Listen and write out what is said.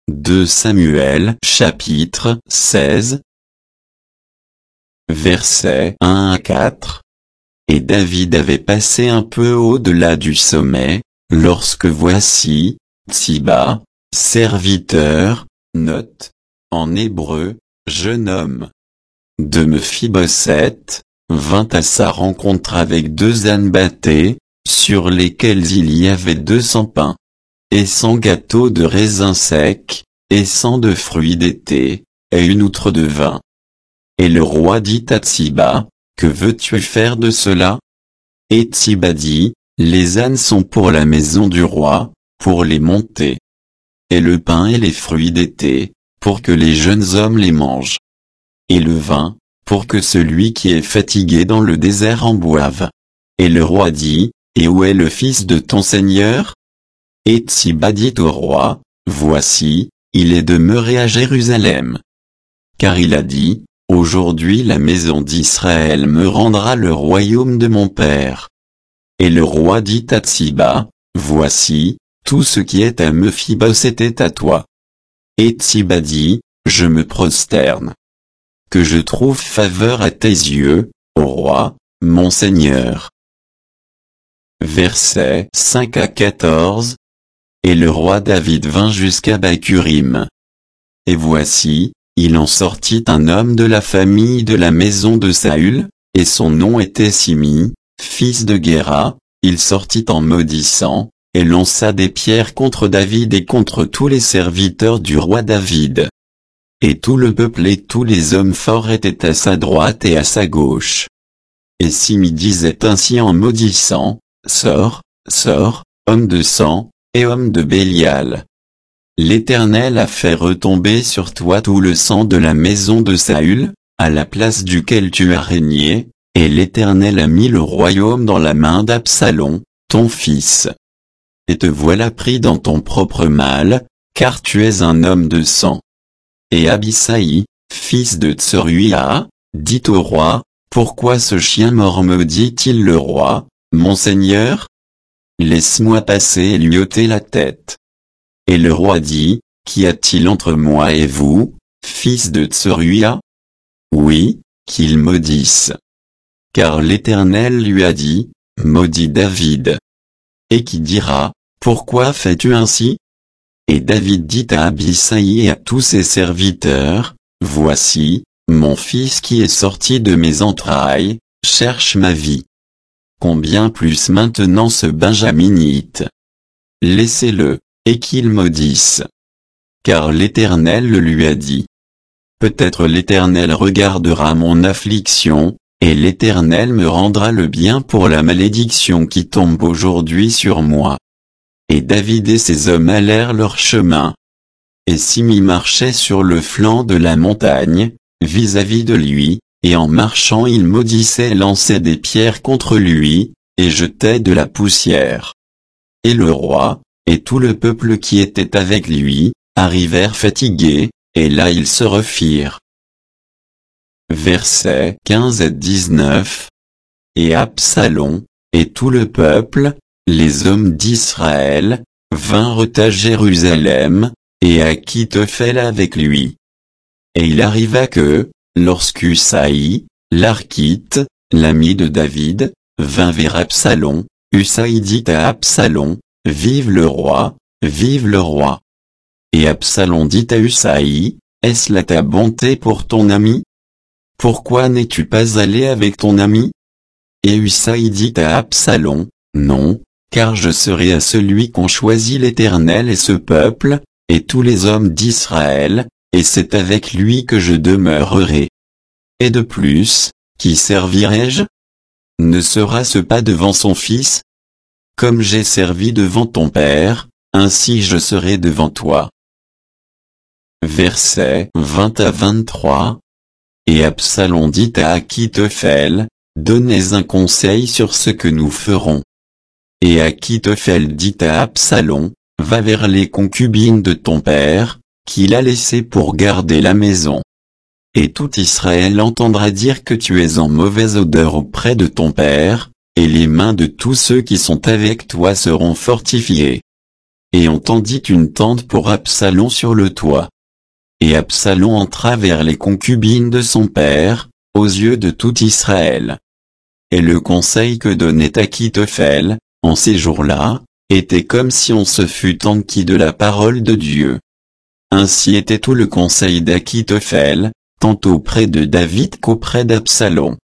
2 Samuel chapitre 16 versets 1 à 4. Et David avait passé un peu au-delà du sommet, lorsque voici, Tsiba, serviteur, note, en hébreu, jeune homme, de Mephibosheth, vint à sa rencontre avec 2 ânes bâtés, sur lesquels il y avait 200 pains, et 100 gâteaux de raisins secs, et 100 de fruits d'été, et une outre de vin. Et le roi dit à Tsiba, que veux-tu faire de cela? Et Tsiba dit, les ânes sont pour la maison du roi, pour les monter. Et le pain et les fruits d'été, pour que les jeunes hommes les mangent. Et le vin, pour que celui qui est fatigué dans le désert en boive. Et le roi dit, et où est le fils de ton seigneur? Et Tsiba dit au roi, voici, il est demeuré à Jérusalem. Car il a dit, aujourd'hui la maison d'Israël me rendra le royaume de mon père. Et le roi dit à Tsiba, voici, tout ce qui est à Mephibosheth est à toi. Et Tsiba dit, je me prosterne. Que je trouve faveur à tes yeux, ô roi, mon seigneur. Versets 5 à 14. Et le roi David vint jusqu'à Bacurim. Et voici, il en sortit un homme de la famille de la maison de Saül, et son nom était Simi, fils de Guéra. Il sortit en maudissant, et lança des pierres contre David et contre tous les serviteurs du roi David. Et tout le peuple et tous les hommes forts étaient à sa droite et à sa gauche. Et Simi disait ainsi en maudissant, sors, sors, homme de sang, et homme de Bélial. L'Éternel a fait retomber sur toi tout le sang de la maison de Saül, à la place duquel tu as régné, et l'Éternel a mis le royaume dans la main d'Absalom, ton fils. Et te voilà pris dans ton propre mal, car tu es un homme de sang. Et Abisai, fils de Tseruia, dit au roi, pourquoi ce chien mort maudit-il le roi, mon seigneur? Laisse-moi passer et lui ôter la tête. Et le roi dit, qu'y a-t-il entre moi et vous, fils de Tseruia? Oui, qu'il maudisse. Car l'Éternel lui a dit, maudit David. Et qui dira, pourquoi fais-tu ainsi? Et David dit à Abisai et à tous ses serviteurs, voici, mon fils qui est sorti de mes entrailles, cherche ma vie. Combien plus maintenant ce Benjaminite? Laissez-le, et qu'il maudisse. Car l'Éternel le lui a dit. Peut-être l'Éternel regardera mon affliction, et l'Éternel me rendra le bien pour la malédiction qui tombe aujourd'hui sur moi. Et David et ses hommes allèrent leur chemin. Et Simi marchait sur le flanc de la montagne, vis-à-vis de lui, et en marchant il maudissait et lançait des pierres contre lui, et jetait de la poussière. Et le roi, et tout le peuple qui était avec lui, arrivèrent fatigués, et là ils se refirent. Versets 15 à 19. Et Absalom, et tout le peuple, les hommes d'Israël, vinrent à Jérusalem, et Achitophel avec lui. Et il arriva que, lorsqu'Usaï, l'Archite, l'ami de David, vint vers Absalom, Usaï dit à Absalom, vive le roi, vive le roi. Et Absalom dit à Usaï, est-ce là ta bonté pour ton ami? Pourquoi n'es-tu pas allé avec ton ami? Et Usaï dit à Absalom, non, car je serai à celui qu'ont choisi l'Éternel et ce peuple, et tous les hommes d'Israël, et c'est avec lui que je demeurerai. Et de plus, qui servirai-je? Ne sera-ce pas devant son fils? Comme j'ai servi devant ton père, ainsi je serai devant toi. Versets 20 à 23. Et Absalom dit à Achitophel, donnez un conseil sur ce que nous ferons. Et Achitophel dit à Absalom, va vers les concubines de ton père, qu'il a laissées pour garder la maison. Et tout Israël entendra dire que tu es en mauvaise odeur auprès de ton père, et les mains de tous ceux qui sont avec toi seront fortifiées. et on tendit une tente pour Absalom sur le toit. Et Absalom entra vers les concubines de son père, aux yeux de tout Israël. Et le conseil que donnait Achitophel, en ces jours-là, était comme si on se fût enquis de la parole de Dieu. Ainsi était tout le conseil d'Achitophel, tant auprès de David qu'auprès d'Absalom.